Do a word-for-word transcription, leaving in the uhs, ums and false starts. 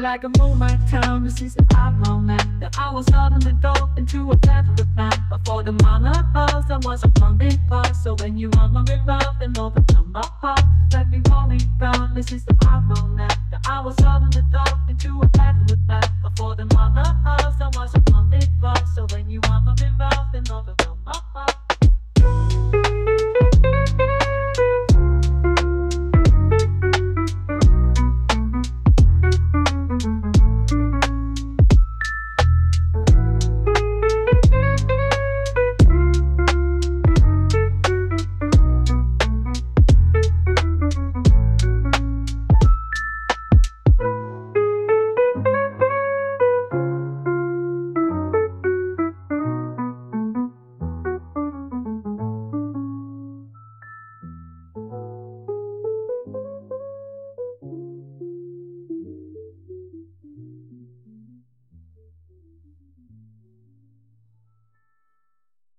like a moonlight town. This is the outlaw man. The I was out on the door into a fabric man. Before the mama house, I was a hungry part. So when you want my love, then overcome my heart. Let me rolling down. This is the outlaw man. The I was out on the door into